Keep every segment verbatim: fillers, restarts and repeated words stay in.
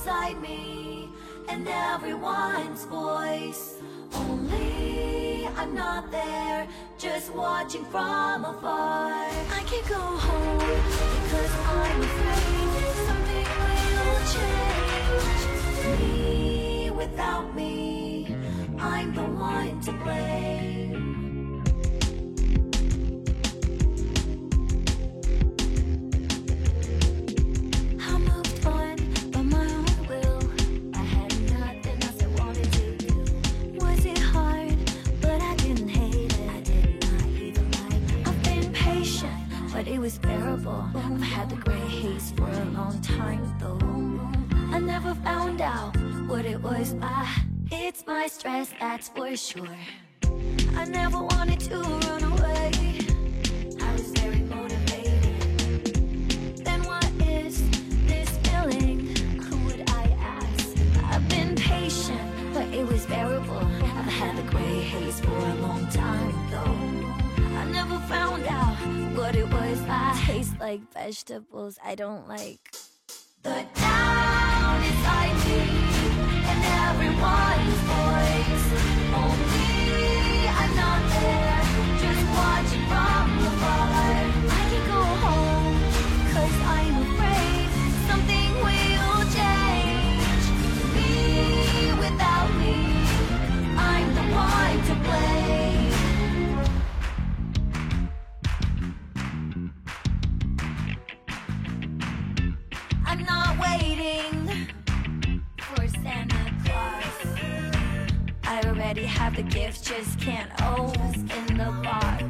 inside me and everyone's voice. Only I'm not there, just watching from afar. I can't go home because I'm afraid something will change. Me without me, I'm the one to blame. I moved on by my own will. I had nothing else I wanted to do. Was it hard? But I didn't hate it. I did not even like it. I've been patient, but it was bearable. I've had the gray haze for a long time though. I never found out what it was. Ah, it's my stress, that's for sure. I never wanted to run away. I was very motivated. Then what is this feeling? Who would I ask? I've been patient, but it was bearable. I've had the gray haze for a long time though. I never found out what it was. I taste like vegetables I don't like. The down inside me and everyone's voice. Only I'm not there, just watching from afar. I can go home, cause I'm afraid something will change. Me without me, I'm the one to blame. I'm not waiting for Santa Claus. I already have the gift, just can't open the box.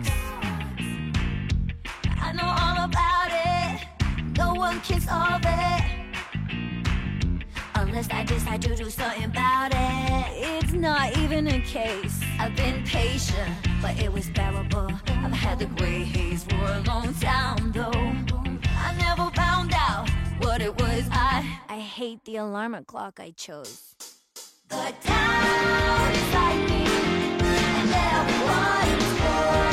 I know all about it, no one can solve it unless I decide to do something about it. It's not even a case. I've been patient, but it was bearable. I've had the gray haze for a long time though. I never found out what it was. I I hate the alarm clock I chose. The town inside me and everyone's voice.